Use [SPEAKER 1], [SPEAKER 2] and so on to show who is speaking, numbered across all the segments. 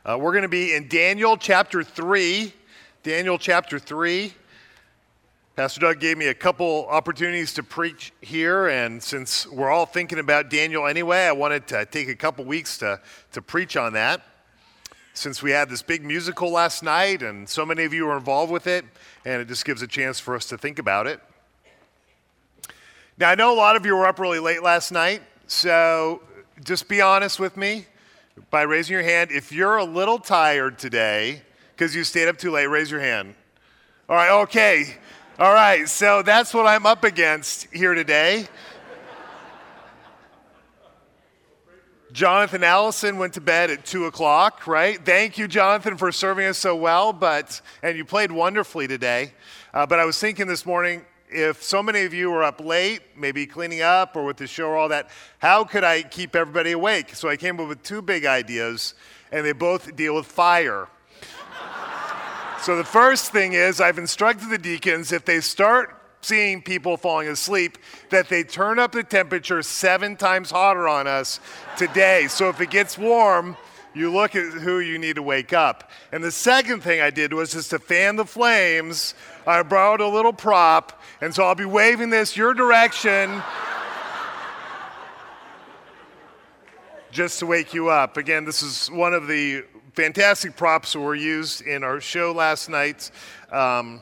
[SPEAKER 1] We're going to be in Daniel chapter 3. Daniel chapter 3. Pastor Doug gave me a couple opportunities to preach here, and since we're all thinking about Daniel anyway, I wanted to take a couple weeks to preach on that. Since we had this big musical last night, and so many of you were involved with it, and it just gives a chance for us to think about it. Now, I know a lot of you were up really late last night, so just be honest with me by raising your hand. If you're a little tired today because you stayed up too late, raise your hand. All right, okay. All right, so that's what I'm up against here today. Jonathan Allison went to bed at 2 o'clock, right? Thank you, Jonathan, for serving us so well, and you played wonderfully today. But I was thinking this morning, if so many of you were up late, maybe cleaning up or with the show or all that, how could I keep everybody awake? So I came up with two big ideas, and they both deal with fire. So the first thing is I've instructed the deacons, if they start seeing people falling asleep, that they turn up the temperature 7 times hotter on us today. So if it gets warm, you look at who you need to wake up. And the second thing I did was just to fan the flames. I borrowed a little prop, and so I'll be waving this your direction just to wake you up. Again, this is one of the fantastic props that were used in our show last night. But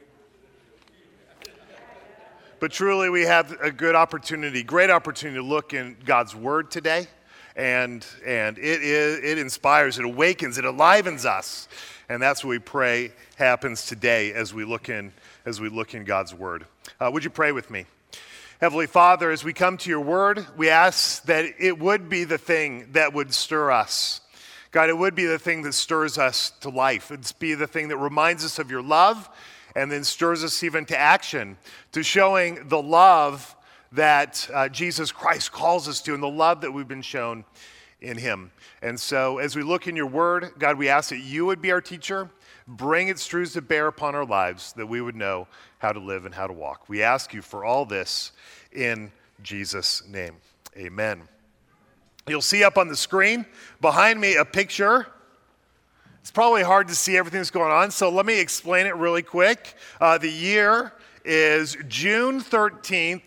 [SPEAKER 1] truly, we have a great opportunity to look in God's Word today. And it inspires, it awakens, it enlivens us. And that's what we pray happens today as we look in God's Word. Would you pray with me? Heavenly Father, as we come to your Word, we ask that it would be the thing that would stir us. God, it would be the thing that stirs us to life. It'd be the thing that reminds us of your love and then stirs us even to action, to showing the love that Jesus Christ calls us to and the love that we've been shown in him. And so as we look in your word, God, we ask that you would be our teacher, bring its truths to bear upon our lives, that we would know how to live and how to walk. We ask you for all this in Jesus' name. Amen. You'll see up on the screen behind me a picture. It's probably hard to see everything that's going on, so let me explain it really quick. The year is June 13th,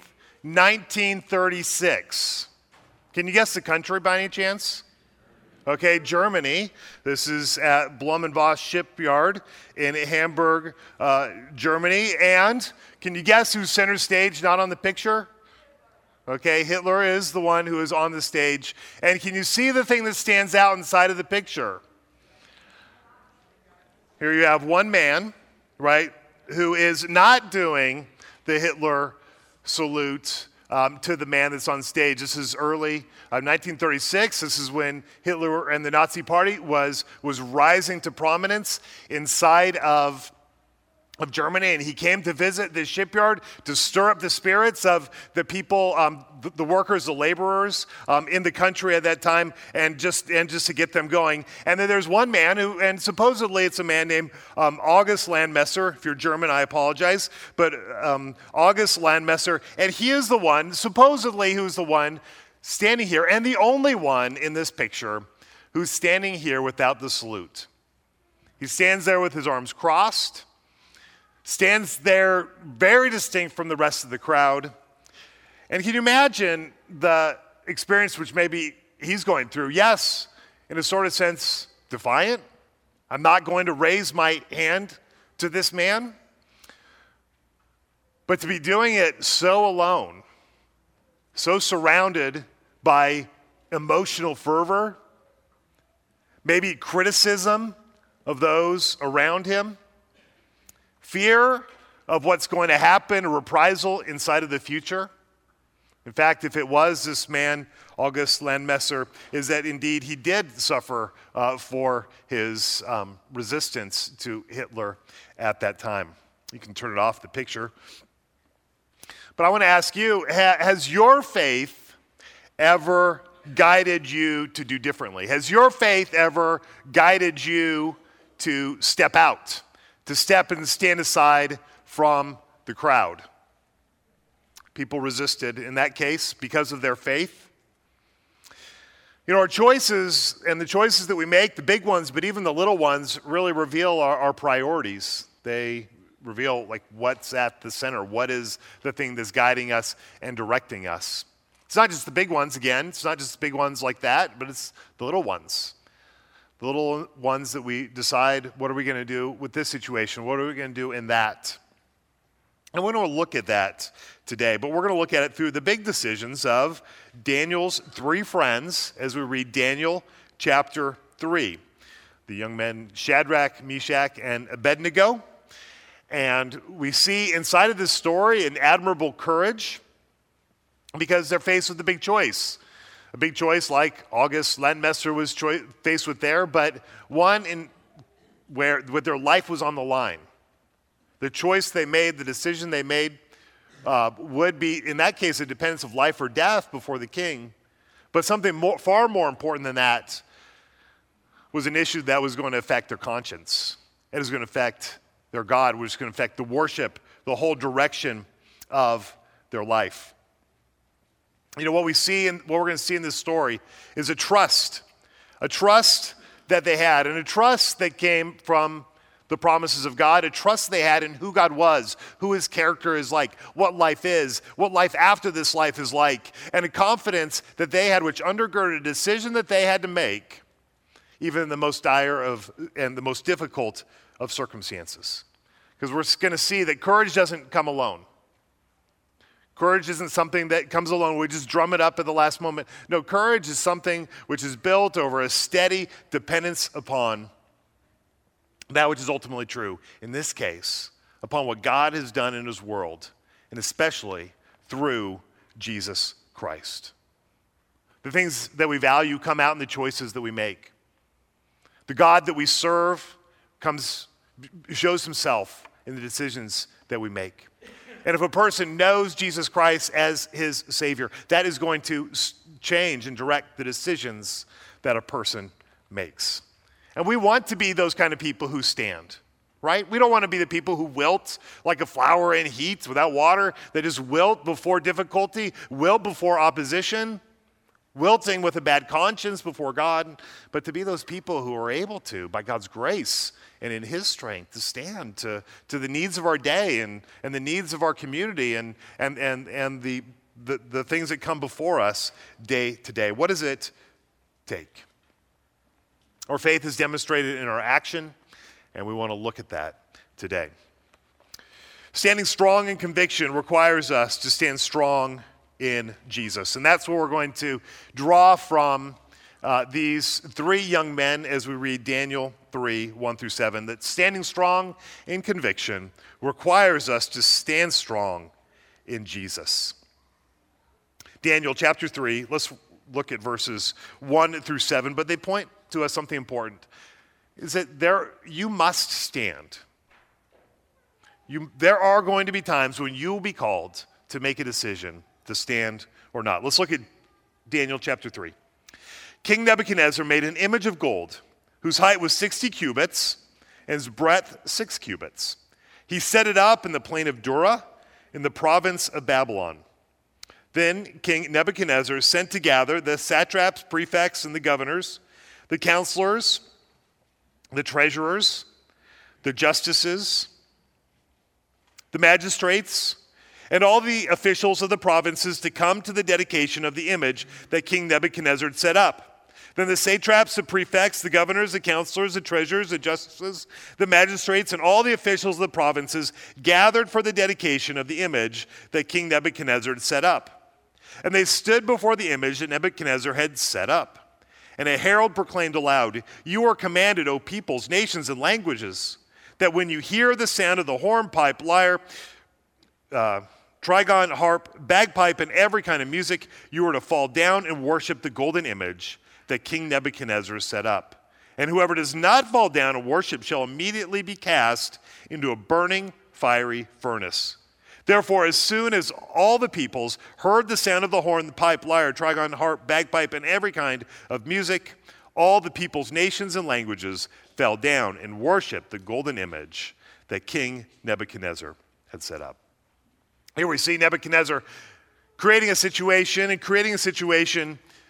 [SPEAKER 1] 1936. Can you guess the country by any chance? Okay, Germany. This is at Blumenbach Shipyard in Hamburg, Germany. And can you guess who's center stage, not on the picture? Okay, Hitler is the one who is on the stage. And can you see the thing that stands out inside of the picture? Here you have one man, right, who is not doing the Hitler salute to the man that's on stage. This is early 1936. This is when Hitler and the Nazi Party was rising to prominence inside of Germany, and he came to visit this shipyard to stir up the spirits of the people, the workers, the laborers in the country at that time, and just to get them going. And then there's one man who, and supposedly it's a man named August Landmesser. If you're German, I apologize, but August Landmesser, and he is the one, supposedly who's the one standing here, and the only one in this picture who's standing here without the salute. He stands there with his arms crossed, stands there very distinct from the rest of the crowd. And can you imagine the experience which maybe he's going through? Yes, in a sort of sense, defiant. I'm not going to raise my hand to this man. But to be doing it so alone, so surrounded by emotional fervor, maybe criticism of those around him, fear of what's going to happen, a reprisal inside of the future. In fact, if it was this man, August Landmesser, is that indeed he did suffer for his resistance to Hitler at that time. You can turn it off, the picture. But I want to ask you, has your faith ever guided you to do differently? Has your faith ever guided you to step out? To step and stand aside from the crowd? People resisted in that case because of their faith. You know, our choices and the choices that we make, the big ones, but even the little ones, really reveal our priorities. They reveal like what's at the center, what is the thing that's guiding us and directing us. It's not just the big ones, again, it's not just the big ones like that, but it's the little ones. The little ones that we decide, what are we going to do with this situation? What are we going to do in that? And we're going to look at that today, but we're going to look at it through the big decisions of Daniel's three friends as we read Daniel chapter 3. The young men Shadrach, Meshach, and Abednego. And we see inside of this story an admirable courage because they're faced with a big choice. A big choice like August Landmesser was faced with there, but one where their life was on the line. The choice they made, the decision they made would be, in that case, a dependence of life or death before the king. But something far more important than that was an issue that was going to affect their conscience. It was going to affect their God, which was going to affect the worship, the whole direction of their life. You know, what we're going to see in this story is a trust that they had, and a trust that came from the promises of God, a trust they had in who God was, who his character is like, what life is, what life after this life is like, and a confidence that they had which undergirded a decision that they had to make, even in the most dire and the most difficult of circumstances. Because we're going to see that courage doesn't come alone. Courage isn't something that comes alone. We just drum it up at the last moment. No, courage is something which is built over a steady dependence upon that which is ultimately true. In this case, upon what God has done in his world, and especially through Jesus Christ. The things that we value come out in the choices that we make. The God that we serve shows himself in the decisions that we make. And if a person knows Jesus Christ as his Savior, that is going to change and direct the decisions that a person makes. And we want to be those kind of people who stand, right? We don't want to be the people who wilt like a flower in heat without water, that just wilt before difficulty, wilt before opposition, wilting with a bad conscience before God, but to be those people who are able to, by God's grace and in his strength, to stand to the needs of our day and the needs of our community and the things that come before us day to day. What does it take? Our faith is demonstrated in our action, and we want to look at that today. Standing strong in conviction requires us to stand strong in Jesus. And that's what we're going to draw from these three young men as we read Daniel 3, 1 through 7, that standing strong in conviction requires us to stand strong in Jesus. Daniel chapter 3, let's look at verses 1 through 7, but they point to us something important, is that you must stand. There are going to be times when you will be called to make a decision to stand or not. Let's look at Daniel chapter 3. King Nebuchadnezzar made an image of gold whose height was 60 cubits and its breadth 6 cubits. He set it up in the plain of Dura in the province of Babylon. Then King Nebuchadnezzar sent to gather the satraps, prefects, and the governors, the counselors, the treasurers, the justices, the magistrates, and all the officials of the provinces to come to the dedication of the image that King Nebuchadnezzar had set up. Then the satraps, the prefects, the governors, the counselors, the treasurers, the justices, the magistrates, and all the officials of the provinces gathered for the dedication of the image that King Nebuchadnezzar had set up. And they stood before the image that Nebuchadnezzar had set up. And a herald proclaimed aloud, "You are commanded, O peoples, nations, and languages, that when you hear the sound of the horn, pipe, lyre, trigon, harp, bagpipe, and every kind of music, you are to fall down and worship the golden image that King Nebuchadnezzar set up. And whoever does not fall down and worship shall immediately be cast into a burning, fiery furnace. Therefore, as soon as all the peoples heard the sound of the horn, the pipe, lyre, trigon, harp, bagpipe, and every kind of music, all the peoples, nations, and languages fell down and worshiped the golden image that King Nebuchadnezzar had set up." Here we see Nebuchadnezzar creating a situation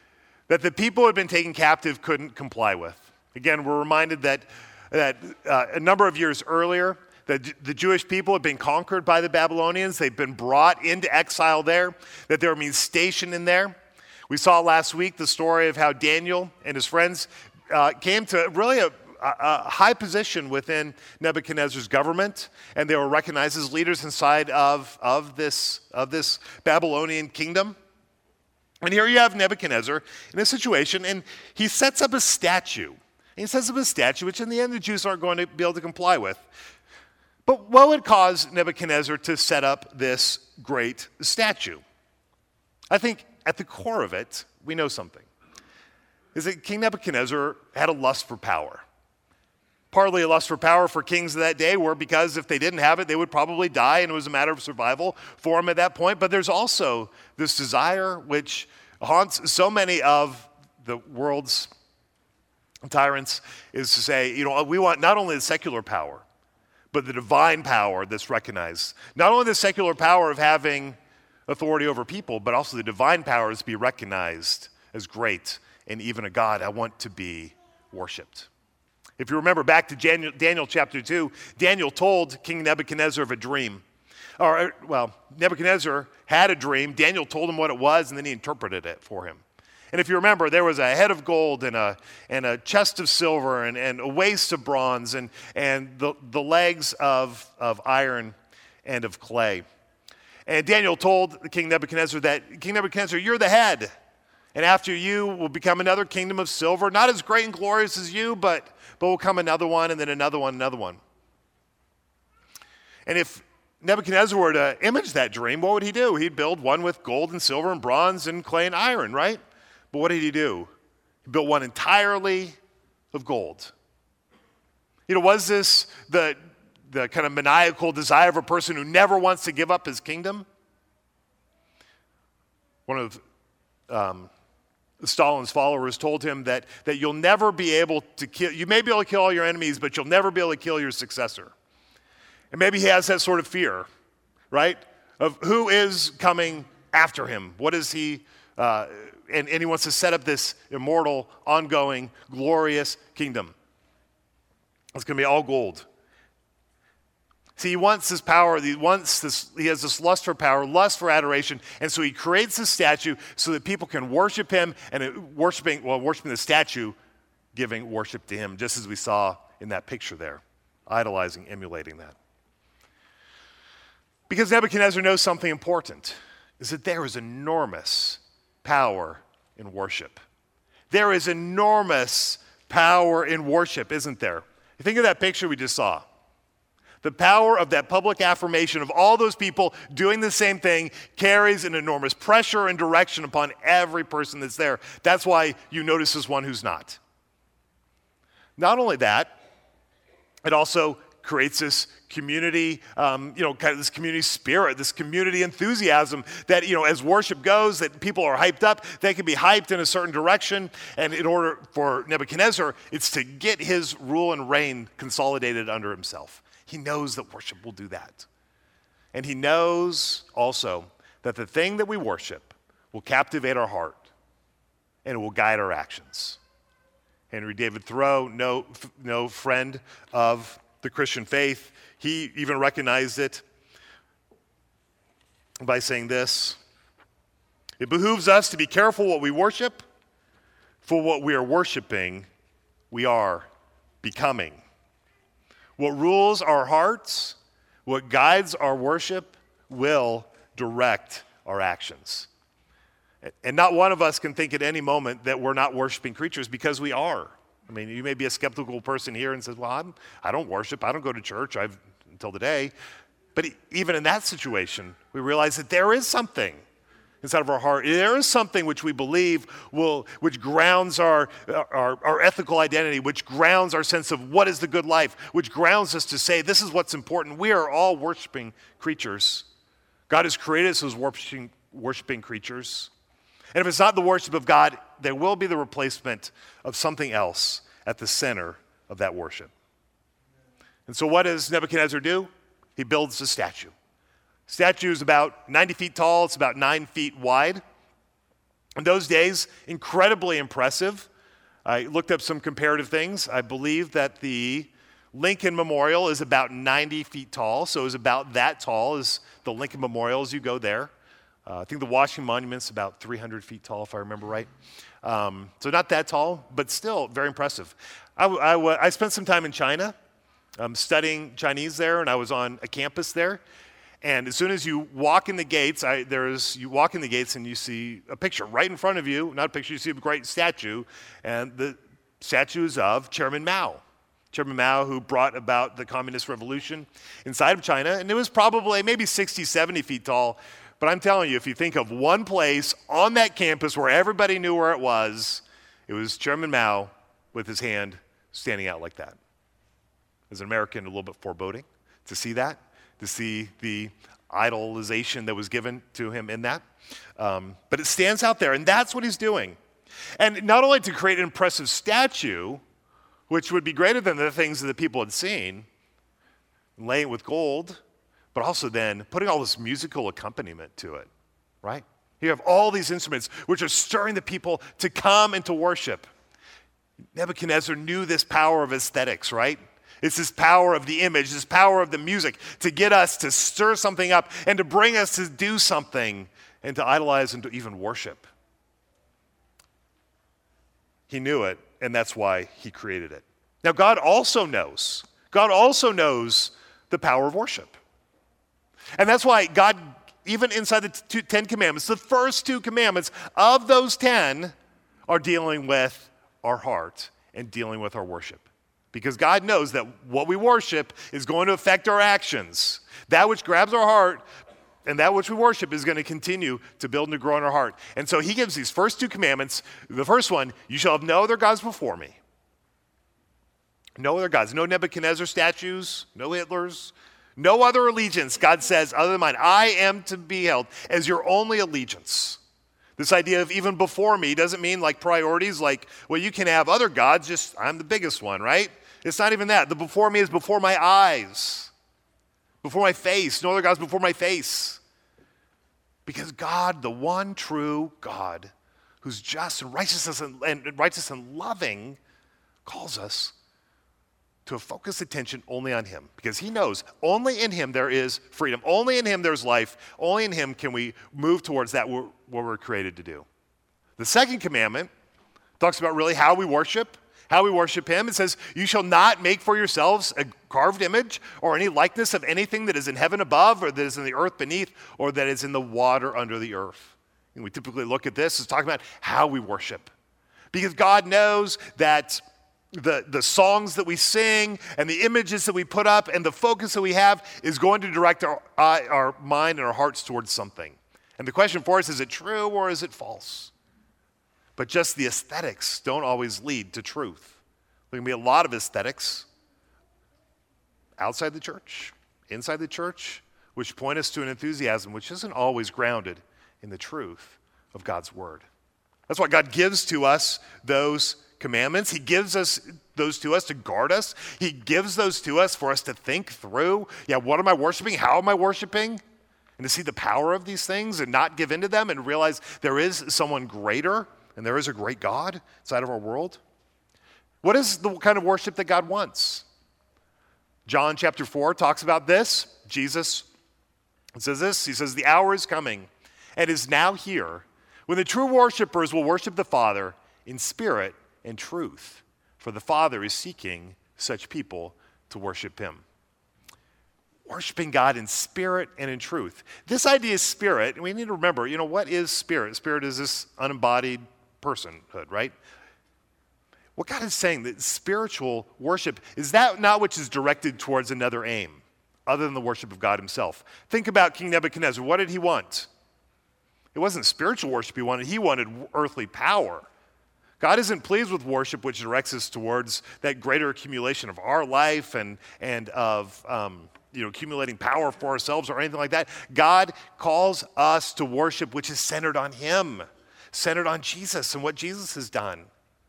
[SPEAKER 1] that the people who had been taken captive couldn't comply with. Again, we're reminded that a number of years earlier, the Jewish people had been conquered by the Babylonians. They'd been brought into exile there, that they were being stationed in there. We saw last week the story of how Daniel and his friends came to really a high position within Nebuchadnezzar's government, and they were recognized as leaders inside of this Babylonian kingdom. And here you have Nebuchadnezzar in a situation, and he sets up a statue. And he sets up a statue, which in the end the Jews aren't going to be able to comply with. But what would cause Nebuchadnezzar to set up this great statue? I think at the core of it, we know something. Is that King Nebuchadnezzar had a lust for power. Partly a lust for power for kings of that day were because if they didn't have it, they would probably die, and it was a matter of survival for him at that point. But there's also this desire which haunts so many of the world's tyrants, is to say, we want not only the secular power, but the divine power that's recognized. Not only the secular power of having authority over people, but also the divine power is to be recognized as great and even a God. I want to be worshipped. If you remember back to Daniel chapter 2, Daniel told King Nebuchadnezzar of a dream. Nebuchadnezzar had a dream. Daniel told him what it was, and then he interpreted it for him. And if you remember, there was a head of gold and a chest of silver and a waist of bronze and the legs of iron and of clay. And Daniel told King Nebuchadnezzar that, King Nebuchadnezzar, you're the head. And after you will become another kingdom of silver, not as great and glorious as you, but will come another one, and then another one, another one. And if Nebuchadnezzar were to image that dream, what would he do? He'd build one with gold and silver and bronze and clay and iron, right? But what did he do? He built one entirely of gold. Was this the kind of maniacal desire of a person who never wants to give up his kingdom? One of Stalin's followers told him that you'll never be able to kill, you may be able to kill all your enemies, but you'll never be able to kill your successor. And maybe he has that sort of fear, right? Of who is coming after him. What is he, and he wants to set up this immortal, ongoing, glorious kingdom. It's going to be all gold. See, he wants this power, he has this lust for power, lust for adoration, and so he creates this statue so that people can worship him, and worshiping the statue, giving worship to him, just as we saw in that picture there, idolizing, emulating that. Because Nebuchadnezzar knows something important, is that there is enormous power in worship. There is enormous power in worship, isn't there? You think of that picture we just saw. The power of that public affirmation of all those people doing the same thing carries an enormous pressure and direction upon every person that's there. That's why you notice this one who's not. Not only that, it also creates this community, kind of this community spirit, this community enthusiasm that, as worship goes, that people are hyped up. They can be hyped in a certain direction. And in order for Nebuchadnezzar, it's to get his rule and reign consolidated under himself. He knows that worship will do that. And he knows also that the thing that we worship will captivate our heart and it will guide our actions. Henry David Thoreau, no friend of the Christian faith, he even recognized it by saying this: it behooves us to be careful what we worship, for what we are worshiping, we are becoming. What rules our hearts, what guides our worship, will direct our actions. And not one of us can think at any moment that we're not worshiping creatures, because we are. I mean, you may be a skeptical person here and says, well, I don't worship, I don't go to church until today. But even in that situation, we realize that there is something inside of our heart. There is something which we believe which grounds our ethical identity, which grounds our sense of what is the good life, which grounds us to say this is what's important. We are all worshiping creatures. God has created us as worshiping creatures. And if it's not the worship of God, there will be the replacement of something else at the center of that worship. And so what does Nebuchadnezzar do? He builds a statue. Statue is about 90 feet tall. It's about 9 feet wide. In those days, incredibly impressive. I looked up some comparative things. I believe that the Lincoln Memorial is about 90 feet tall, so it's about that tall as the Lincoln Memorial as you go there. I think the Washington Monument's about 300 feet tall, if I remember right. So not that tall, but still very impressive. I spent some time in China studying Chinese there, and I was on a campus there. And as soon as you walk in the gates, you walk in the gates and you see a picture right in front of you. Not a picture, you see a great statue, and the statue is of Chairman Mao. Chairman Mao, who brought about the Communist Revolution inside of China. And it was probably maybe 60, 70 feet tall. But I'm telling you, if you think of one place on that campus where everybody knew where it was Chairman Mao with his hand standing out like that. As an American, a little bit foreboding to see that, to see the idolization that was given to him in that. But it stands out there, and that's what he's doing. And not only to create an impressive statue, which would be greater than the things that the people had seen, laying it with gold, but also then putting all this musical accompaniment to it, right? You have all these instruments which are stirring the people to come and to worship. Nebuchadnezzar knew this power of aesthetics, right? It's this power of the image, this power of the music to get us to stir something up and to bring us to do something and to idolize and to even worship. He knew it, and that's why he created it. Now, God also knows the power of worship. And that's why God, even inside the 10 commandments, the first 2 commandments of those 10 are dealing with our heart and dealing with our worship. Because God knows that what we worship is going to affect our actions. That which grabs our heart and that which we worship is going to continue to build and to grow in our heart. And so he gives these first 2 commandments. The first one, you shall have no other gods before me. No other gods. No Nebuchadnezzar statues, no Hitlers, no other allegiance, God says, other than mine. I am to be held as your only allegiance. This idea of even before me doesn't mean like priorities, like, well, you can have other gods, just I'm the biggest one, right? It's not even that. The before me is before my eyes, before my face. No other gods before my face. Because God, the one true God, who's just and righteous and loving, calls us to focus attention only on him. Because he knows only in him there is freedom. Only in him there's life. Only in him can we move towards that what we're created to do. The second commandment talks about really how we worship him. It says, you shall not make for yourselves a carved image or any likeness of anything that is in heaven above or that is in the earth beneath or that is in the water under the earth. And we typically look at this as talking about how we worship. Because God knows that the songs that we sing and the images that we put up and the focus that we have is going to direct our mind and our hearts towards something. And the question for us, is it true or is it false? But just the aesthetics don't always lead to truth. There can be a lot of aesthetics outside the church, inside the church, which point us to an enthusiasm which isn't always grounded in the truth of God's word. That's why God gives to us those commandments. He gives us those to us to guard us. He gives those to us for us to think through. Yeah, what am I worshiping? How am I worshiping? And to see the power of these things and not give in to them and realize there is someone greater and there is a great God inside of our world. What is the kind of worship that God wants? John chapter 4 talks about this. Jesus says this. He says, the hour is coming and is now here when the true worshipers will worship the Father in spirit and truth. For the Father is seeking such people to worship him. Worshiping God in spirit and in truth. This idea is spirit, and we need to remember, what is spirit? Spirit is this unembodied personhood, right? What God is saying, that spiritual worship is that not which is directed towards another aim, other than the worship of God himself. Think about King Nebuchadnezzar. What did he want? It wasn't spiritual worship he wanted earthly power. God isn't pleased with worship which directs us towards that greater accumulation of our life and of accumulating power for ourselves or anything like that. God calls us to worship which is centered on him, centered on Jesus and what Jesus has done.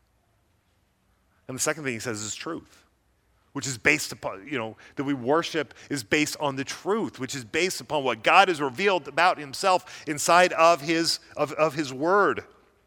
[SPEAKER 1] And the second thing he says is truth, which is based upon, that we worship is based on the truth, which is based upon what God has revealed about himself inside of his word.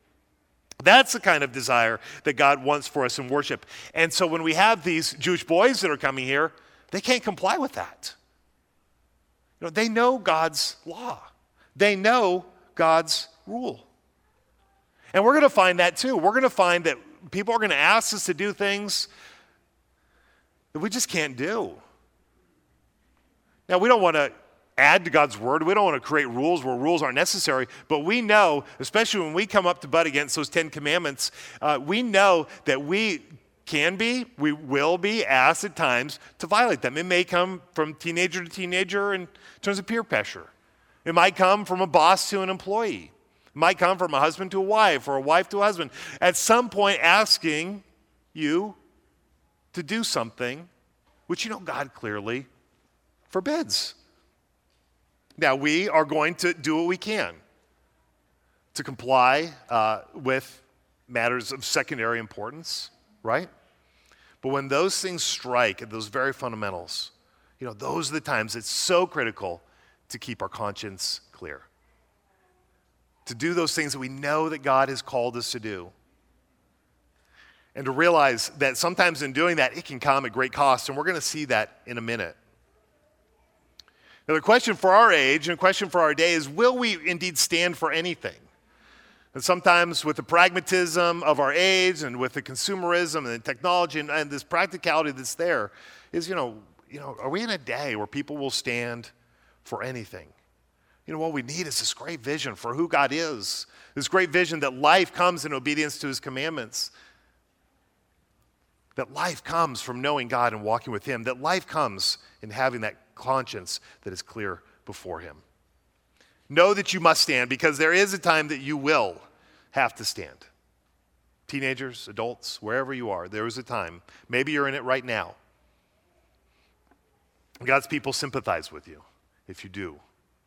[SPEAKER 1] That's the kind of desire that God wants for us in worship. And so when we have these Jewish boys that are coming here, they can't comply with that. They know God's law. They know God's rule. And we're going to find that too. We're going to find that people are going to ask us to do things that we just can't do. Now, we don't want to add to God's word. We don't want to create rules where rules aren't necessary. But we know, especially when we come up to butt against those 10 commandments, we know that we will be asked at times to violate them. It may come from teenager to teenager in terms of peer pressure. It might come from a boss to an employee. It might come from a husband to a wife or a wife to a husband. At some point asking you to do something which God clearly forbids. Now, we are going to do what we can to comply with matters of secondary importance, right? But when those things strike at those very fundamentals, those are the times it's so critical to keep our conscience clear. To do those things that we know that God has called us to do. And to realize that sometimes in doing that, it can come at great cost, and we're going to see that in a minute. Now, the question for our age and the question for our day is, will we indeed stand for anything? And sometimes with the pragmatism of our age and with the consumerism and the technology and this practicality that's there is, are we in a day where people will stand for anything? What we need is this great vision for who God is, this great vision that life comes in obedience to his commandments, that life comes from knowing God and walking with him, that life comes in having that conscience that is clear before him. Know that you must stand, because there is a time that you will have to stand. Teenagers, adults, wherever you are, there is a time. Maybe you're in it right now. God's people sympathize with you if you do.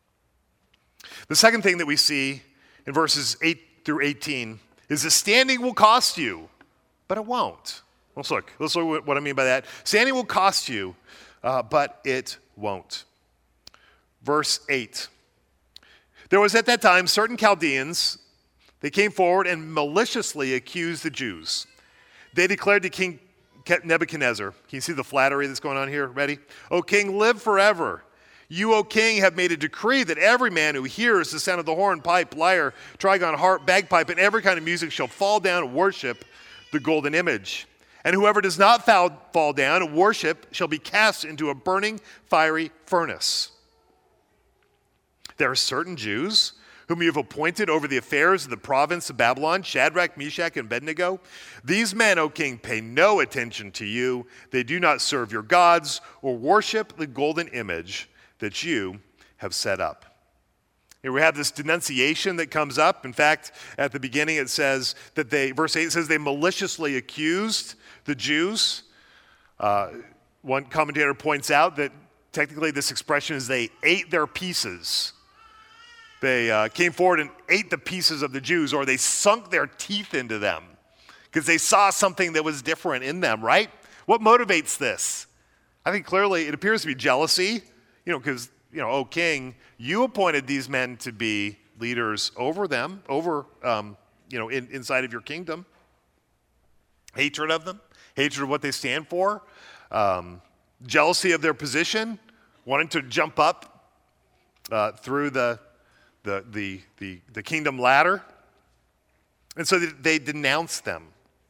[SPEAKER 1] The second thing that we see in verses 8 through 18 is that standing will cost you, but it won't. Let's look at what I mean by that. Standing will cost you, but it won't. Verse 8. There was at that time certain Chaldeans, they came forward and maliciously accused the Jews. They declared to King Nebuchadnezzar, can you see the flattery that's going on here? Ready? O king, live forever. You, O king, have made a decree that every man who hears the sound of the horn, pipe, lyre, trigon, harp, bagpipe, and every kind of music shall fall down and worship the golden image. And whoever does not fall down and worship shall be cast into a burning, fiery furnace. There are certain Jews whom you have appointed over the affairs of the province of Babylon, Shadrach, Meshach, and Abednego. These men, O king, pay no attention to you. They do not serve your gods or worship the golden image that you have set up. Here we have this denunciation that comes up. In fact, at the beginning it says that verse 8 says they maliciously accused the Jews. One commentator points out that technically this expression is they ate their pieces. They came forward and ate the pieces of the Jews, or they sunk their teeth into them because they saw something that was different in them, right? What motivates this? I think clearly it appears to be jealousy, because, O king, you appointed these men to be leaders over them, inside of your kingdom. Hatred of them, hatred of what they stand for, jealousy of their position, wanting to jump up through the kingdom ladder. And so they denounce them.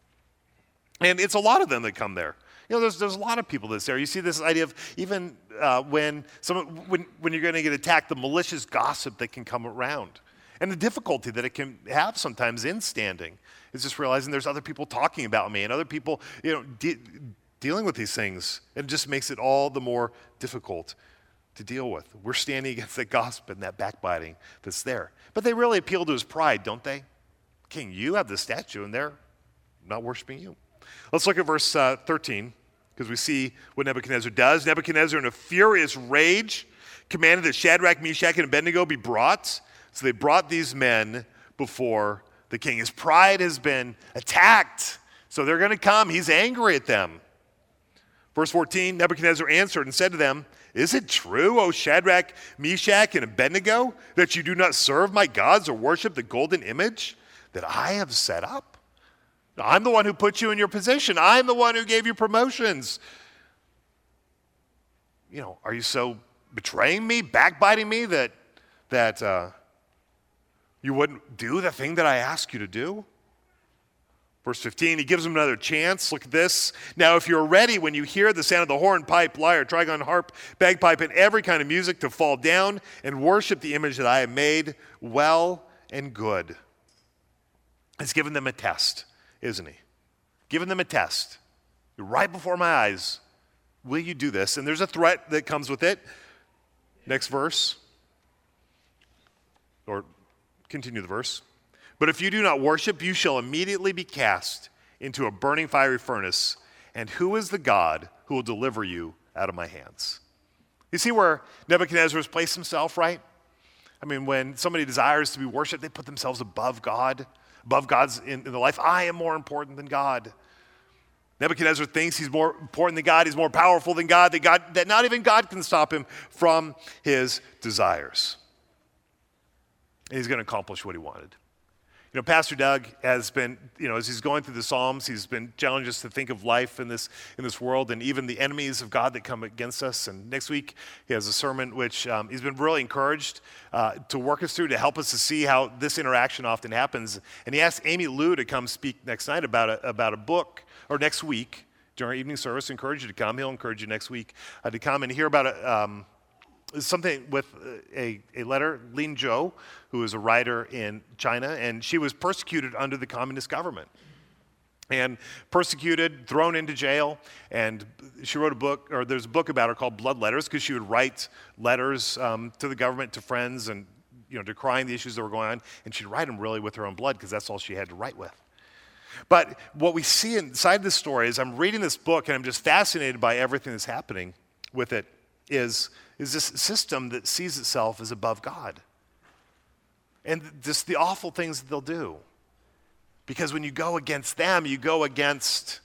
[SPEAKER 1] And it's a lot of them that come there. There's a lot of people that's there. You see this idea of even when you're going to get attacked, the malicious gossip that can come around. And the difficulty that it can have sometimes in standing is just realizing there's other people talking about me and other people dealing with these things. It just makes it all the more difficult to deal with. We're standing against that gossip and that backbiting that's there. But they really appeal to his pride, don't they? King, you have this statue and they're not worshiping you. Let's look at verse 13, because we see what Nebuchadnezzar does. Nebuchadnezzar, in a furious rage, commanded that Shadrach, Meshach, and Abednego be brought. So they brought these men before the king. His pride has been attacked, so they're going to come. He's angry at them. Verse 14, Nebuchadnezzar answered and said to them, "Is it true, O Shadrach, Meshach, and Abednego, that you do not serve my gods or worship the golden image that I have set up?" I'm the one who put you in your position. I'm the one who gave you promotions. Are you so betraying me, backbiting me that you wouldn't do the thing that I asked you to do? Verse 15, he gives them another chance. Look at this. Now, if you're ready when you hear the sound of the horn, pipe, lyre, trigon, harp, bagpipe, and every kind of music to fall down and worship the image that I have made, well and good. He's given them a test, isn't he? Giving them a test. Right before my eyes. Will you do this? And there's a threat that comes with it. Next verse. Or continue the verse. But if you do not worship, you shall immediately be cast into a burning fiery furnace. And who is the God who will deliver you out of my hands? You see where Nebuchadnezzar has placed himself, right? I mean, when somebody desires to be worshiped, they put themselves above God, above God's in their life. I am more important than God. Nebuchadnezzar thinks he's more important than God. He's more powerful than God, that not even God can stop him from his desires. And he's going to accomplish what he wanted. Pastor Doug has been, as he's going through the Psalms, he's been challenging us to think of life in this world and even the enemies of God that come against us. And next week, he has a sermon which he's been really encouraged to work us through, to help us to see how this interaction often happens. And he asked Amy Lou to come speak next night about a book, or next week during our evening service. I encourage you to come. He'll encourage you next week to come and hear about something with a letter, Lin Zhou, who is a writer in China, and she was persecuted under the communist government. And persecuted, thrown into jail, and she wrote a book, or there's a book about her called Blood Letters, because she would write letters to the government, to friends, and decrying the issues that were going on, and she'd write them really with her own blood, because that's all she had to write with. But what we see inside this story is I'm reading this book, and I'm just fascinated by everything that's happening with it, is this system that sees itself as above God. And just the awful things that they'll do. Because when you go against them, you go against,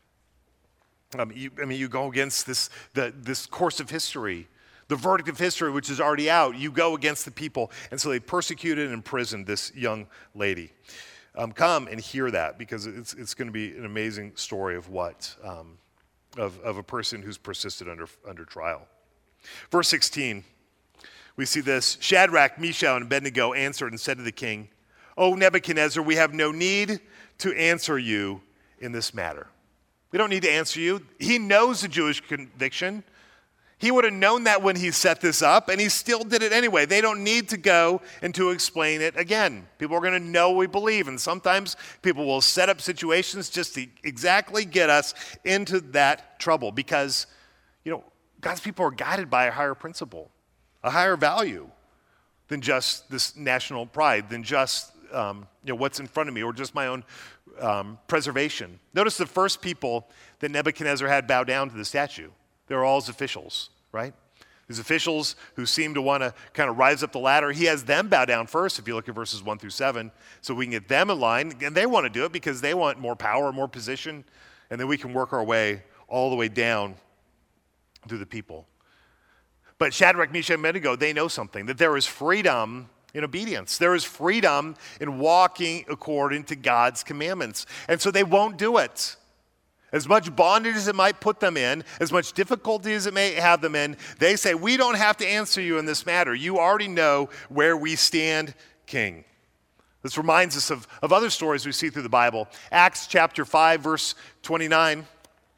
[SPEAKER 1] you go against this course of history, the verdict of history, which is already out. You go against the people. And so they persecuted and imprisoned this young lady. Come and hear that, because it's going to be an amazing story of what, of a person who's persisted under trial. Verse 16, we see this. Shadrach, Meshach, and Abednego answered and said to the king, O Nebuchadnezzar, we have no need to answer you in this matter. We don't need to answer you. He knows the Jewish conviction. He would have known that when he set this up, and he still did it anyway. They don't need to go and to explain it again. People are going to know we believe, and sometimes people will set up situations just to exactly get us into that trouble, because, God's people are guided by a higher principle, a higher value than just this national pride, than just what's in front of me, or just my own preservation. Notice the first people that Nebuchadnezzar had bow down to the statue. They were all his officials, right? These officials who seem to want to kind of rise up the ladder. He has them bow down first, if you look at verses 1-7, so we can get them in line. And they want to do it because they want more power, more position, and then we can work our way all the way down through the people. But Shadrach, Meshach, and Abednego, they know something, that there is freedom in obedience. There is freedom in walking according to God's commandments. And so they won't do it. As much bondage as it might put them in, as much difficulty as it may have them in, they say, we don't have to answer you in this matter. You already know where we stand, King. This reminds us of other stories we see through the Bible. Acts chapter 5, verse 29.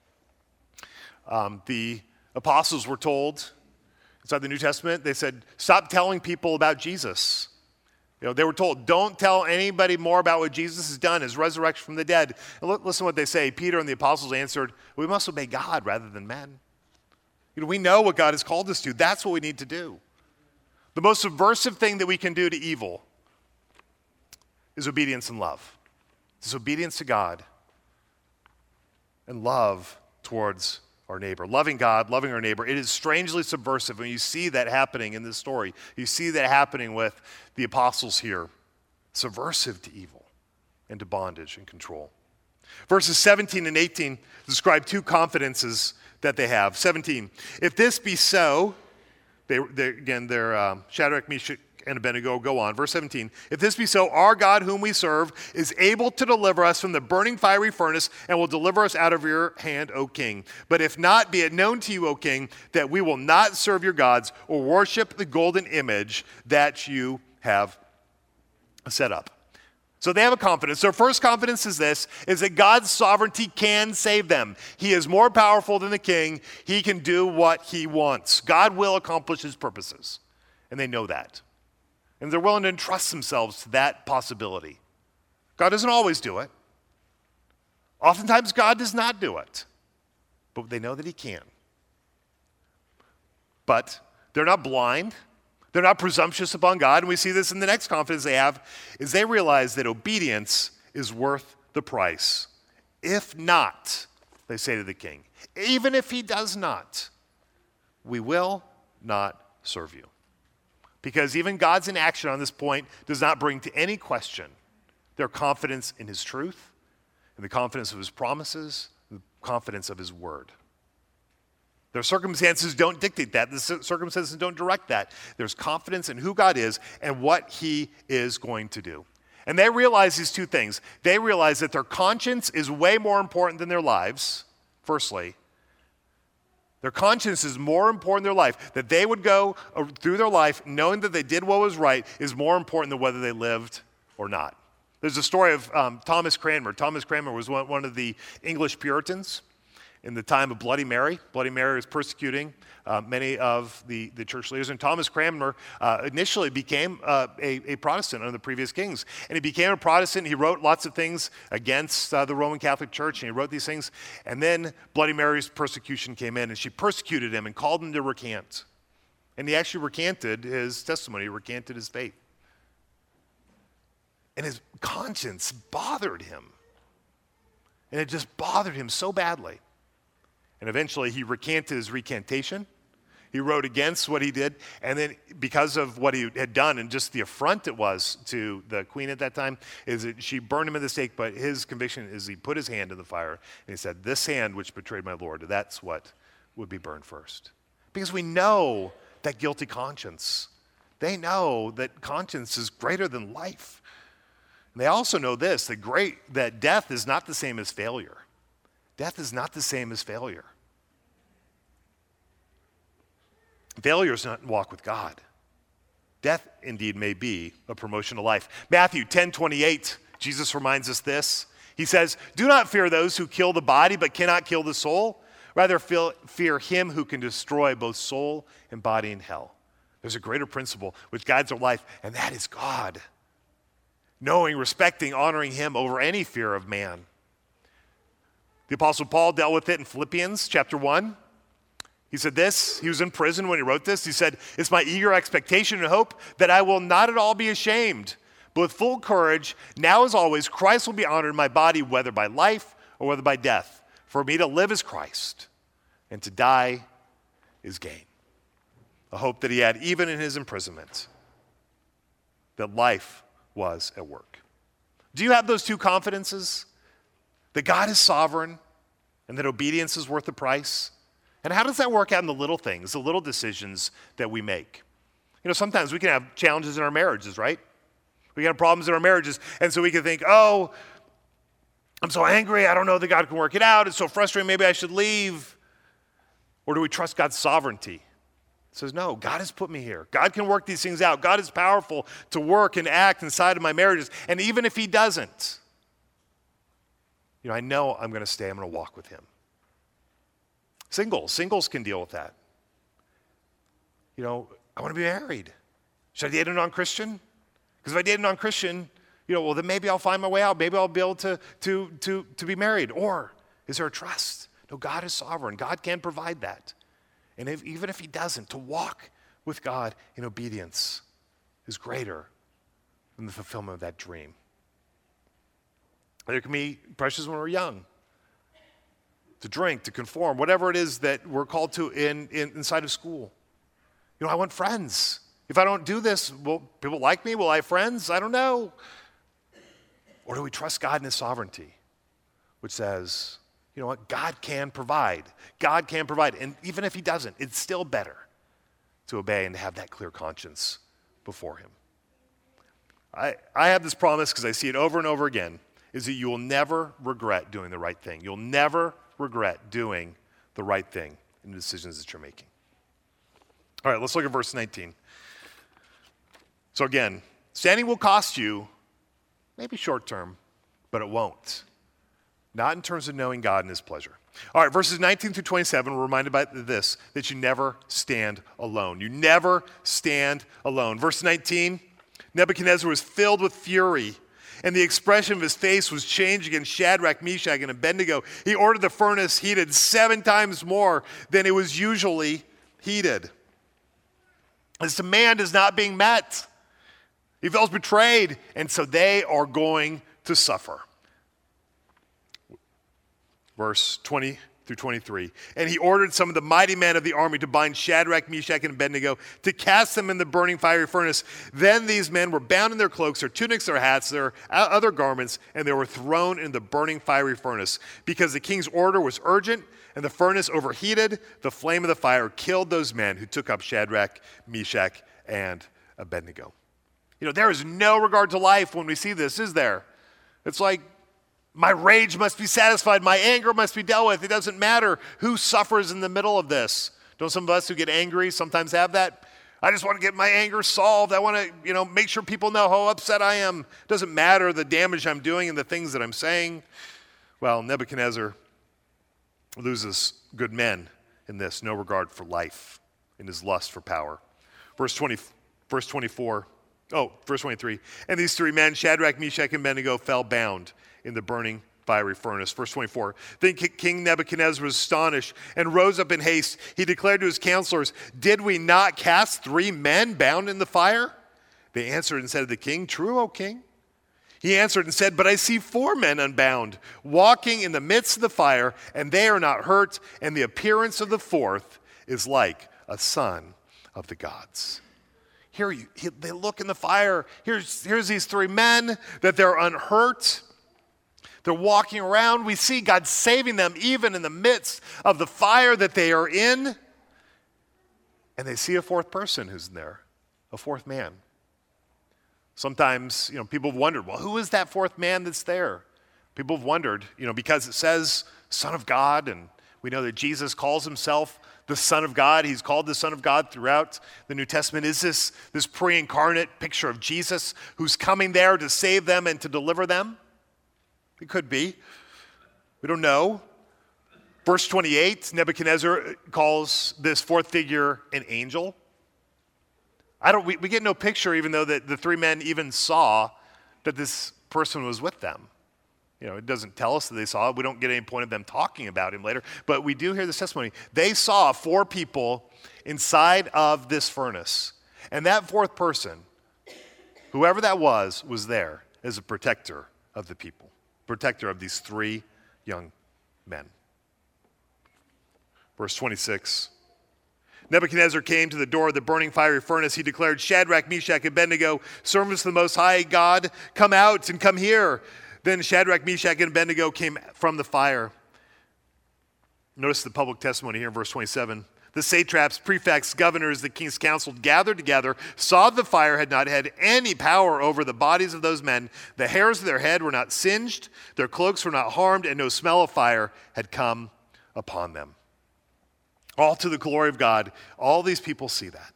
[SPEAKER 1] The apostles were told, inside the New Testament, they said, stop telling people about Jesus. They were told, don't tell anybody more about what Jesus has done, his resurrection from the dead. And listen to what they say. Peter and the apostles answered, we must obey God rather than men. We know what God has called us to. That's what we need to do. The most subversive thing that we can do to evil is obedience and love. It's obedience to God and love towards our neighbor. Loving God, loving our neighbor. It is strangely subversive when you see that happening in this story. You see that happening with the apostles here. Subversive to evil and to bondage and control. Verses 17 and 18 describe two confidences that they have. 17, if this be so, they're Shadrach, Meshach, and Abednego go on. Verse 17, if this be so, our God whom we serve is able to deliver us from the burning fiery furnace and will deliver us out of your hand, O king. But if not, be it known to you, O king, that we will not serve your gods or worship the golden image that you have set up. So they have a confidence. Their first confidence is this, is that God's sovereignty can save them. He is more powerful than the king. He can do what he wants. God will accomplish his purposes. And they know that. And they're willing to entrust themselves to that possibility. God doesn't always do it. Oftentimes God does not do it. But they know that he can. But they're not blind. They're not presumptuous upon God, and we see this in the next confidence they have, is they realize that obedience is worth the price. If not, they say to the king, even if he does not, we will not serve you. Because even God's inaction on this point does not bring to any question their confidence in his truth, and the confidence of his promises, the confidence of his word. Their circumstances don't dictate that. The circumstances don't direct that. There's confidence in who God is and what he is going to do. And they realize these two things. They realize that their conscience is way more important than their lives, firstly. Their conscience is more important than their life. That they would go through their life knowing that they did what was right is more important than whether they lived or not. There's a story of Thomas Cranmer. Thomas Cranmer was one of the English Puritans in the time of Bloody Mary. Bloody Mary was persecuting many of the church leaders. And Thomas Cranmer initially became a Protestant under the previous kings. And he became a Protestant. He wrote lots of things against the Roman Catholic Church, and he wrote these things. And then Bloody Mary's persecution came in, and she persecuted him and called him to recant. And he actually recanted his testimony, he recanted his faith. And his conscience bothered him. And it just bothered him so badly. And eventually he recanted his recantation. He wrote against what he did. And then because of what he had done and just the affront it was to the queen at that time, is that she burned him at the stake. But his conviction is he put his hand in the fire. And he said, this hand which betrayed my Lord, that's what would be burned first. Because we know that guilty conscience. They know that conscience is greater than life. And they also know this, that death is not the same as failure. Death is not the same as failure. Failure is not walk with God. Death, indeed, may be a promotion to life. Matthew 10:28, Jesus reminds us this. He says, do not fear those who kill the body but cannot kill the soul. Rather, fear him who can destroy both soul and body in hell. There's a greater principle which guides our life, and that is God. Knowing, respecting, honoring him over any fear of man. The Apostle Paul dealt with it in Philippians chapter 1. He said this, he was in prison when he wrote this. He said, it's my eager expectation and hope that I will not at all be ashamed, but with full courage, now as always, Christ will be honored in my body, whether by life or whether by death. For me to live is Christ, and to die is gain. A hope that he had even in his imprisonment, that life was at work. Do you have those two confidences? That God is sovereign and that obedience is worth the price? And how does that work out in the little things, the little decisions that we make? You know, sometimes we can have challenges in our marriages, right? We can have problems in our marriages, and so we can think, oh, I'm so angry, I don't know that God can work it out, it's so frustrating, maybe I should leave. Or do we trust God's sovereignty? It says, no, God has put me here. God can work these things out. God is powerful to work and act inside of my marriages. And even if he doesn't, you know, I know I'm going to stay. I'm going to walk with him. Singles can deal with that. You know, I want to be married. Should I date a non-Christian? Because if I date a non-Christian, you know, well, then maybe I'll find my way out. Maybe I'll be able to be married. Or is there a trust? No, God is sovereign. God can provide that. And even if he doesn't, to walk with God in obedience is greater than the fulfillment of that dream. There can be pressures when we're young, to drink, to conform, whatever it is that we're called to inside of school. You know, I want friends. If I don't do this, will people like me? Will I have friends? I don't know. Or do we trust God in his sovereignty, which says, you know what, God can provide. God can provide. And even if he doesn't, it's still better to obey and to have that clear conscience before him. I have this promise because I see it over and over again, is that you will never regret doing the right thing. You'll never regret doing the right thing in the decisions that you're making. All right, let's look at verse 19. So again, standing will cost you, maybe short term, but it won't. Not in terms of knowing God and his pleasure. All right, verses 19 through 27, we're reminded by this, that you never stand alone. You never stand alone. Verse 19, Nebuchadnezzar was filled with fury, and the expression of his face was changed against Shadrach, Meshach, and Abednego. He ordered the furnace heated 7 times more than it was usually heated. His demand is not being met. He feels betrayed, and so they are going to suffer. Verse 20 through 23. And he ordered some of the mighty men of the army to bind Shadrach, Meshach, and Abednego, to cast them in the burning fiery furnace. Then these men were bound in their cloaks, their tunics, their hats, their other garments, and they were thrown in the burning fiery furnace. Because the king's order was urgent, and the furnace overheated, the flame of the fire killed those men who took up Shadrach, Meshach, and Abednego. There is no regard to life when we see this, is there? It's like, my rage must be satisfied. My anger must be dealt with. It doesn't matter who suffers in the middle of this. Don't some of us who get angry sometimes have that? I just want to get my anger solved. I want to, make sure people know how upset I am. It doesn't matter the damage I'm doing and the things that I'm saying. Well, Nebuchadnezzar loses good men in this, no regard for life, in his lust for power. Verse 23. And these 3 men, Shadrach, Meshach, and Abednego, fell bound in the burning fiery furnace. Verse 24. Then King Nebuchadnezzar was astonished and rose up in haste. He declared to his counselors, "Did we not cast 3 men bound in the fire?" They answered and said to the king, "True, O king." He answered and said, "But I see 4 men unbound, walking in the midst of the fire, and they are not hurt, and the appearance of the 4th is like a son of the gods." They look in the fire. Here's these 3 men, that they're unhurt. They're walking around. We see God saving them even in the midst of the fire that they are in. And they see a 4th person who's in there, a 4th man. Sometimes, people have wondered, well, who is that 4th man that's there? People have wondered, because it says Son of God, and we know that Jesus calls himself the Son of God. He's called the Son of God throughout the New Testament. Is this pre-incarnate picture of Jesus who's coming there to save them and to deliver them? It could be. We don't know. Verse 28, Nebuchadnezzar calls this 4th figure an angel. We get no picture, even though that the 3 men even saw that this person was with them. It doesn't tell us that they saw it. We don't get any point of them talking about him later. But we do hear this testimony. They saw 4 people inside of this furnace. And that 4th person, whoever that was there as a protector of the people. Protector of these 3 young men. Verse 26. Nebuchadnezzar came to the door of the burning fiery furnace. He declared, "Shadrach, Meshach, and Abednego, servants of the Most High God, come out and come here." Then Shadrach, Meshach, and Abednego came from the fire. Notice the public testimony here in verse 27. The satraps, prefects, governors, the king's council gathered together, saw the fire had not had any power over the bodies of those men. The hairs of their head were not singed, their cloaks were not harmed, and no smell of fire had come upon them. All to the glory of God. All these people see that.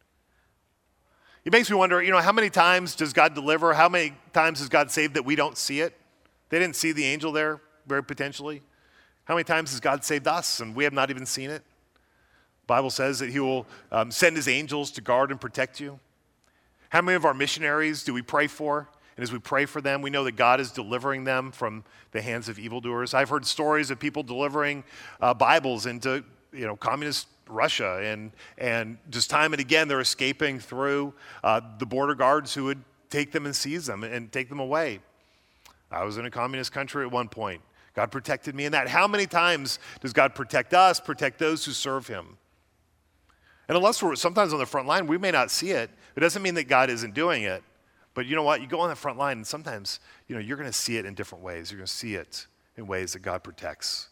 [SPEAKER 1] It makes me wonder, how many times does God deliver? How many times does God save that we don't see it? They didn't see the angel there, very potentially. How many times has God saved us and we have not even seen it? The Bible says that he will send his angels to guard and protect you. How many of our missionaries do we pray for? And as we pray for them, we know that God is delivering them from the hands of evildoers. I've heard stories of people delivering Bibles into communist Russia, and just time and again they're escaping through the border guards who would take them and seize them and take them away. I was in a communist country at one point. God protected me in that. How many times does God protect us, protect those who serve him? And unless we're sometimes on the front line, we may not see it. It doesn't mean that God isn't doing it. But you know what? You go on the front line and sometimes, you're going to see it in different ways. You're going to see it in ways that God protects.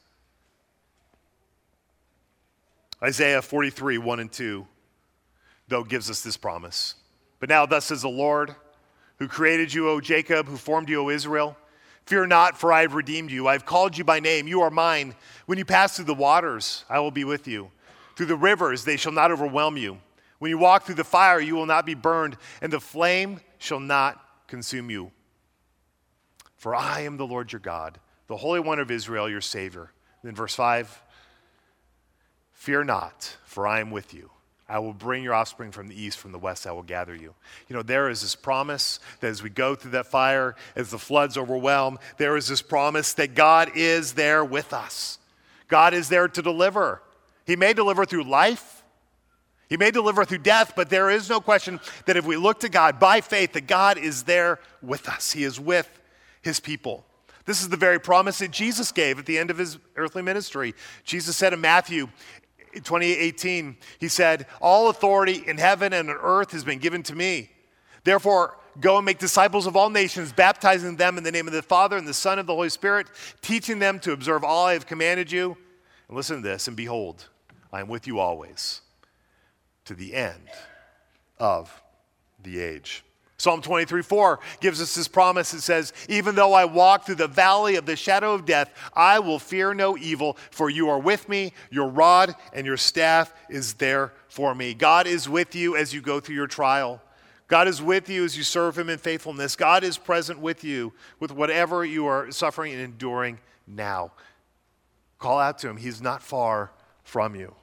[SPEAKER 1] Isaiah 43, 1 and 2, though, gives us this promise. But now thus says the Lord, who created you, O Jacob, who formed you, O Israel. Fear not, for I have redeemed you. I have called you by name. You are mine. When you pass through the waters, I will be with you. Through the rivers, they shall not overwhelm you. When you walk through the fire, you will not be burned, and the flame shall not consume you. For I am the Lord your God, the Holy One of Israel, your Savior. Then verse 5, fear not, for I am with you. I will bring your offspring from the east, from the west I will gather you. You know, there is this promise that as we go through that fire, as the floods overwhelm, there is this promise that God is there with us. God is there to deliver. He may deliver through life. He may deliver through death, but there is no question that if we look to God by faith, that God is there with us. He is with his people. This is the very promise that Jesus gave at the end of his earthly ministry. Jesus said in Matthew 28:18, he said, all authority in heaven and on earth has been given to me. Therefore, go and make disciples of all nations, baptizing them in the name of the Father and the Son and the Holy Spirit, teaching them to observe all I have commanded you. And listen to this, and behold, I am with you always to the end of the age. Psalm 23:4 gives us this promise. It says, even though I walk through the valley of the shadow of death, I will fear no evil, for you are with me. Your rod and your staff is there for me. God is with you as you go through your trial. God is with you as you serve him in faithfulness. God is present with you with whatever you are suffering and enduring now. Call out to him. He's not far from you.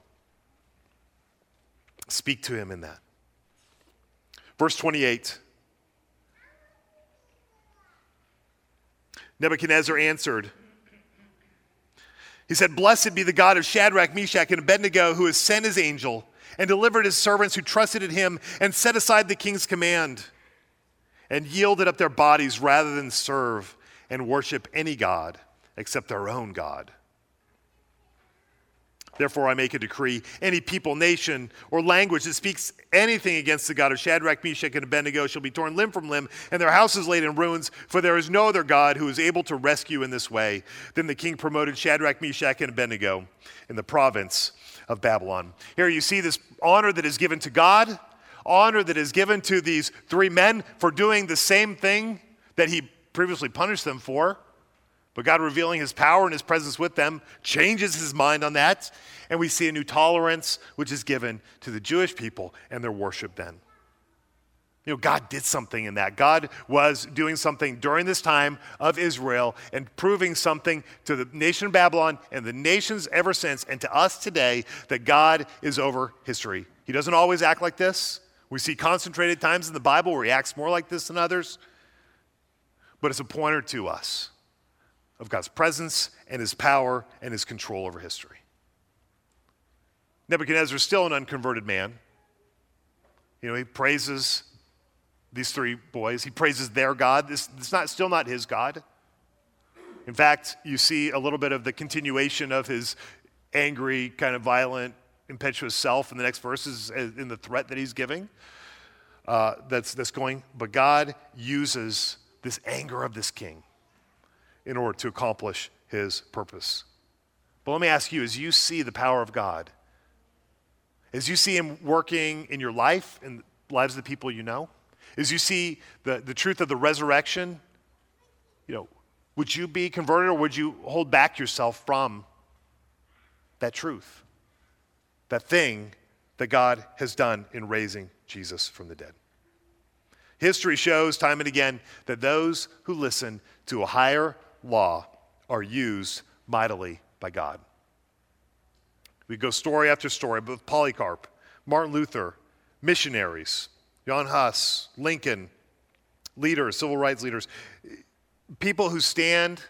[SPEAKER 1] Speak to him in that. Verse 28. Nebuchadnezzar answered. He said, blessed be the God of Shadrach, Meshach, and Abednego, who has sent his angel and delivered his servants who trusted in him and set aside the king's command and yielded up their bodies rather than serve and worship any god except their own God. Therefore, I make a decree, any people, nation, or language that speaks anything against the God of Shadrach, Meshach, and Abednego shall be torn limb from limb, and their houses laid in ruins, for there is no other God who is able to rescue in this way. Then the king promoted Shadrach, Meshach, and Abednego in the province of Babylon. Here you see this honor that is given to God, honor that is given to these three men for doing the same thing that he previously punished them for. But God, revealing his power and his presence with them, changes his mind on that. And we see a new tolerance which is given to the Jewish people and their worship then. You know, God did something in that. God was doing something during this time of Israel and proving something to the nation of Babylon and the nations ever since and to us today that God is over history. He doesn't always act like this. We see concentrated times in the Bible where he acts more like this than others. But it's a pointer to us of God's presence and his power and his control over history. Nebuchadnezzar is still an unconverted man. You know, he praises these three boys. He praises their God. It's still not his God. In fact, you see a little bit of the continuation of his angry, kind of violent, impetuous self in the next verses in the threat that he's giving. That's going. But God uses this anger of this king in order to accomplish his purpose. But let me ask you, as you see the power of God, as you see him working in your life and the lives of the people you know, as you see the truth of the resurrection, you know, would you be converted or would you hold back yourself from that truth, that thing that God has done in raising Jesus from the dead? History shows time and again that those who listen to a higher law are used mightily by God. We go story after story with Polycarp, Martin Luther, missionaries, Jan Hus, Lincoln, leaders, civil rights leaders, people who stand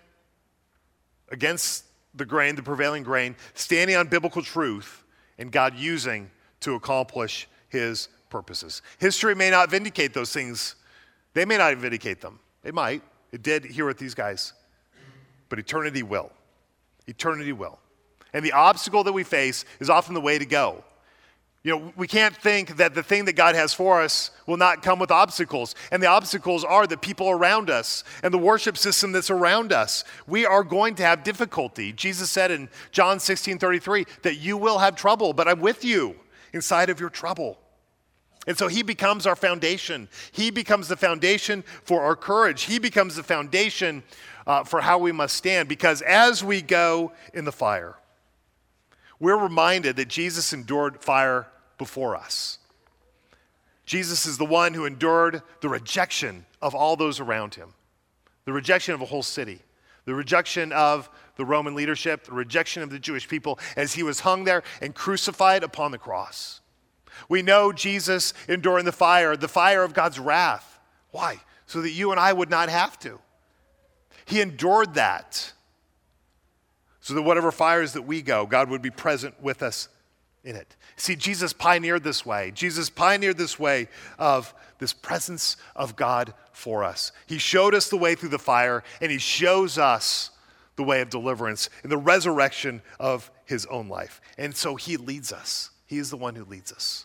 [SPEAKER 1] against the grain, the prevailing grain, standing on biblical truth, and God using to accomplish his purposes. History may not vindicate those things. They may not vindicate them. It might. It did here with these guys. But eternity will. Eternity will. And the obstacle that we face is often the way to go. You know, we can't think that the thing that God has for us will not come with obstacles. And the obstacles are the people around us and the worship system that's around us. We are going to have difficulty. Jesus said in John 16:33 that you will have trouble, but I'm with you inside of your trouble. And so he becomes our foundation. He becomes the foundation for our courage. He becomes the foundation for how we must stand. Because as we go in the fire, we're reminded that Jesus endured fire before us. Jesus is the one who endured the rejection of all those around him, the rejection of a whole city, the rejection of the Roman leadership, the rejection of the Jewish people as he was hung there and crucified upon the cross. We know Jesus enduring the fire of God's wrath. Why? So that you and I would not have to. He endured that so that whatever fires that we go, God would be present with us in it. See, Jesus pioneered this way. Jesus pioneered this way of this presence of God for us. He showed us the way through the fire, and he shows us the way of deliverance in the resurrection of his own life. And so he leads us. He is the one who leads us.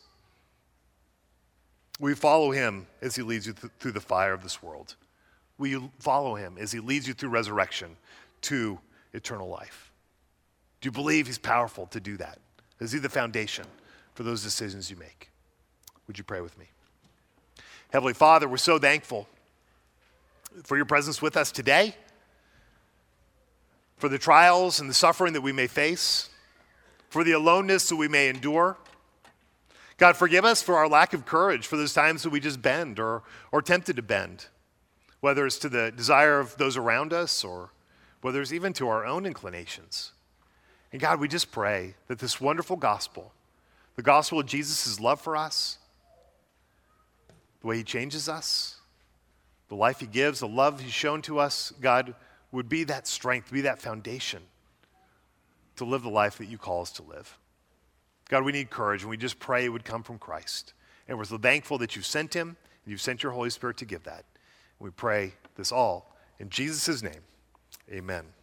[SPEAKER 1] We follow him as he leads you through the fire of this world. We follow him as he leads you through resurrection to eternal life. Do you believe he's powerful to do that? Is he the foundation for those decisions you make? Would you pray with me? Heavenly Father, we're so thankful for your presence with us today, for the trials and the suffering that we may face, for the aloneness that we may endure. God, forgive us for our lack of courage, for those times that we just bend or tempted to bend, whether it's to the desire of those around us or whether it's even to our own inclinations. And God, we just pray that this wonderful gospel, the gospel of Jesus' love for us, the way he changes us, the life he gives, the love he's shown to us, God, would be that strength, be that foundation to live the life that you call us to live. God, we need courage, and we just pray it would come from Christ. And we're so thankful that you sent him, and you've sent your Holy Spirit to give that. We pray this all in Jesus' name. Amen.